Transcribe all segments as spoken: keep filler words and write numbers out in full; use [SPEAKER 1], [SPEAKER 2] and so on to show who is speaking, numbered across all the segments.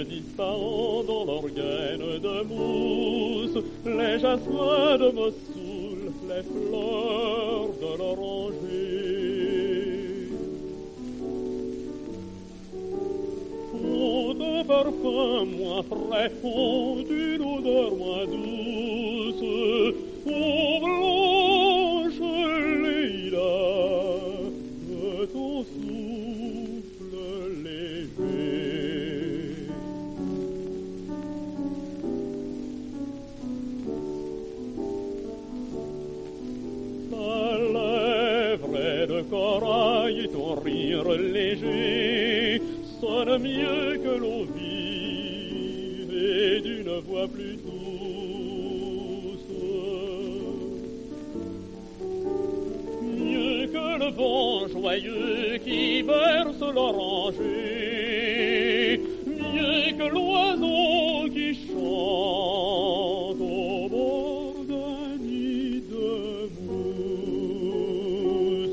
[SPEAKER 1] disparant dans l'organe de mousse, les jasmins de Mossoul, les fleurs de l'oranger. Ont un parfum moins frais, ont une odeur moins douce, ô blanche lilas de ton souffle léger. Ta lèvre est de corail, ton rire léger sonne mieux que l'eau vive et d'une voix plus douce. Mieux que le vent joyeux qui berce l'oranger, mieux que l'oiseau qui chante au bord d'un nid de mousse.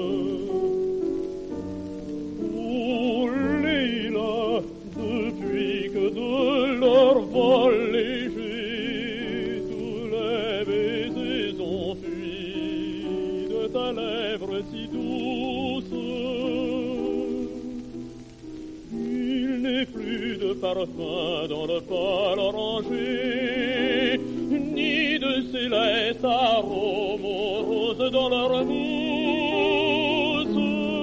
[SPEAKER 1] Oh Leila, depuis que de leur vol léger tous les baisers ont fui de ta lèvre si douce, il n'est plus de parfum dans le pâle orangé, ni de céleste arôme aux roses dans leur mousse.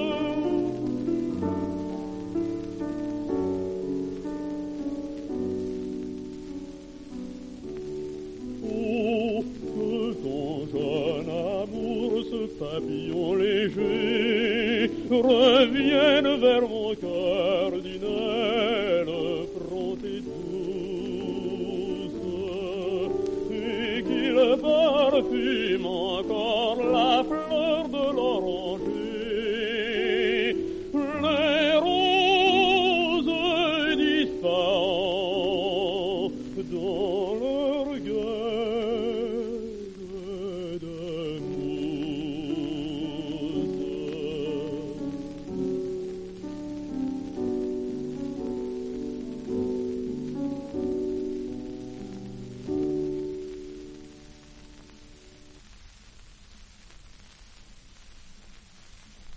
[SPEAKER 1] Oh, que ton jeune amour, ce papillon léger, revienne vers mon cœur d'une aile prompte et douce, et qu'il parfume